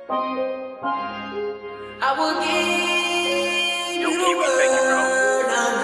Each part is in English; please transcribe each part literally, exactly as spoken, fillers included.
I will give you the world.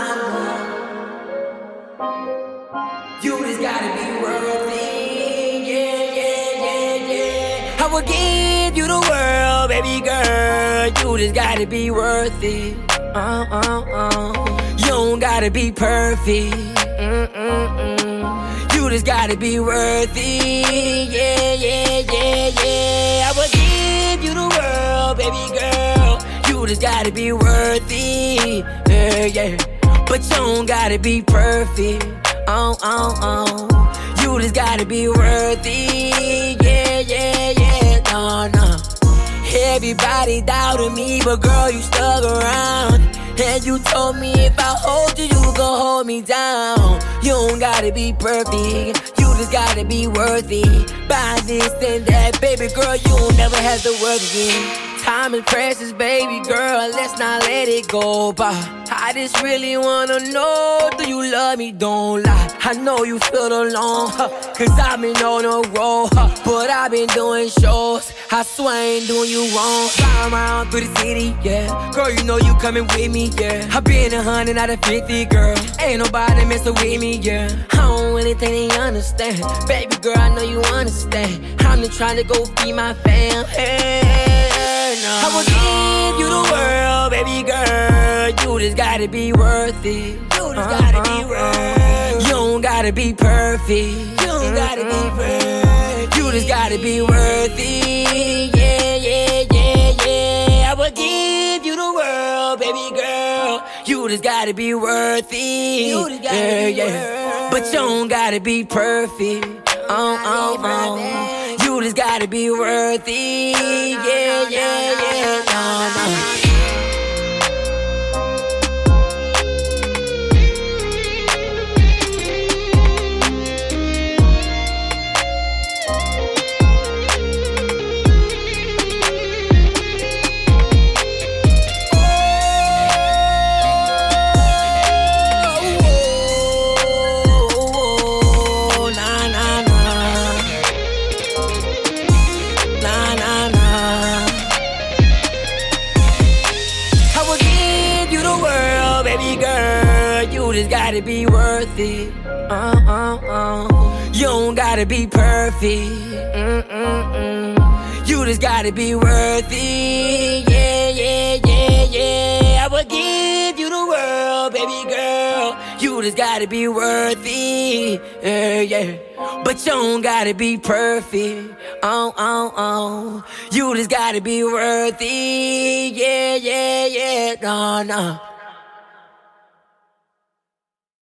Nah, nah, nah. You just gotta be worthy. Yeah, yeah, yeah, yeah. I will give you the world, baby girl. You just gotta be worthy. Uh, uh, uh. You don't gotta be perfect. Mm, mm, mm. You just gotta be worthy. Yeah, yeah, yeah, yeah. I will give you the world, baby girl. You just gotta be worthy. Yeah, yeah. But you don't gotta be perfect. Oh, oh, oh. You just gotta be worthy. Yeah, yeah, yeah. No, no. Everybody doubted me, but girl, you stuck around. And you told me if I hold you, you gon' hold me down. You don't gotta be perfect, you just gotta be worthy. Buy this and that, baby girl, you don't never have to work again. Time is precious, baby girl, let's not let it go by. I just really wanna know, do you love me? Don't lie. I know you feel alone, huh, cause I've been on the road, huh, but I've been doing shows. I swear I ain't doing you wrong. Fly around through the city, yeah. Girl, you know you coming with me, yeah. I been a hundred out of fifty, girl. Ain't nobody messing with me, yeah. I don't really think they understand. Baby girl, I know you understand. I'm just trying to go feed my fam. Hey, no, I will give you the world, baby girl. You just gotta be worth it. You just gotta uh-huh. be worth. You don't gotta be perfect. You don't gotta be perfect. You just gotta be worthy. Yeah, yeah, yeah, yeah. I will give you the world, baby girl. You just gotta be worthy. You just gotta yeah, be yeah. But you don't gotta be perfect. Oh, oh, oh. You just gotta be worthy. Yeah, yeah, yeah. No, no. You just gotta be worth it. Uh, uh, uh. You don't gotta be perfect. Mm, mm, mm. You just gotta be worthy. Yeah, yeah, yeah, yeah. I will give you the world, baby girl. You just gotta be worthy. Yeah, yeah. But you don't gotta be perfect. Oh, oh, oh. You just gotta be worthy. Yeah, yeah, yeah. No, no.